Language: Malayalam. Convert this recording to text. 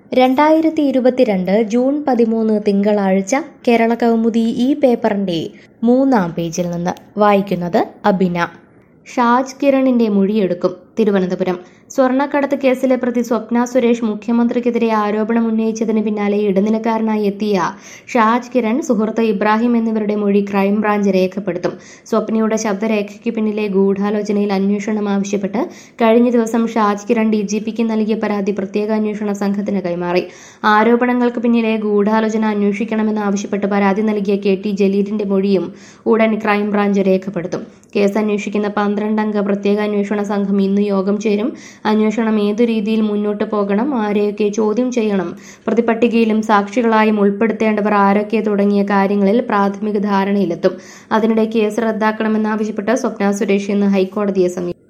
2022 ജൂൺ 13 തിങ്കളാഴ്ച കേരള കൗമുദി ഈ പേപ്പറിന്റെ 3-ാം പേജിൽ നിന്ന് വായിക്കുന്നത് അബിന. ഷാജ് കിരണിന്റെ മൊഴിയെടുക്കും. തിരുവനന്തപുരം. സ്വർണ്ണക്കടത്ത് കേസിലെ പ്രതി സ്വപ്ന സുരേഷ് മുഖ്യമന്ത്രിക്കെതിരെ ആരോപണം ഉന്നയിച്ചതിന് പിന്നാലെ ഇടനിലക്കാരനായി എത്തിയ ഷാജ് കിരൺ, സുഹൃത്ത് ഇബ്രാഹിം എന്നിവരുടെ മൊഴി ക്രൈംബ്രാഞ്ച് രേഖപ്പെടുത്തും. സ്വപ്നയുടെ ശബ്ദരേഖയ്ക്ക് പിന്നിലെ ഗൂഢാലോചനയിൽ അന്വേഷണം ആവശ്യപ്പെട്ട് കഴിഞ്ഞ ദിവസം ഷാജ് കിരൺ DGPക്ക് നൽകിയ പരാതി പ്രത്യേക അന്വേഷണ സംഘത്തിന് കൈമാറി. ആരോപണങ്ങൾക്ക് പിന്നിലെ ഗൂഢാലോചന അന്വേഷിക്കണമെന്നാവശ്യപ്പെട്ട് പരാതി നൽകിയ KT ജലീലിന്റെ മൊഴിയും ഉടൻ ക്രൈംബ്രാഞ്ച് രേഖപ്പെടുത്തും. കേസ് അന്വേഷിക്കുന്ന 12-അംഗ പ്രത്യേക അന്വേഷണ സംഘം ഇന്ന് യോഗം ചേരും. അന്വേഷണം ഏതു രീതിയിൽ മുന്നോട്ട് പോകണം, ആരെയൊക്കെ ചോദ്യം ചെയ്യണം, പ്രതിപട്ടികയിലും സാക്ഷികളായും ഉൾപ്പെടുത്തേണ്ടവർ ആരൊക്കെ തുടങ്ങിയ കാര്യങ്ങളിൽ പ്രാഥമിക ധാരണയിലെത്തും. അതിനിടെ കേസ് റദ്ദാക്കണമെന്നാവശ്യപ്പെട്ട് സ്വപ്ന സുരേഷ് ഇന്ന് ഹൈക്കോടതിയെ സമീപിക്കും.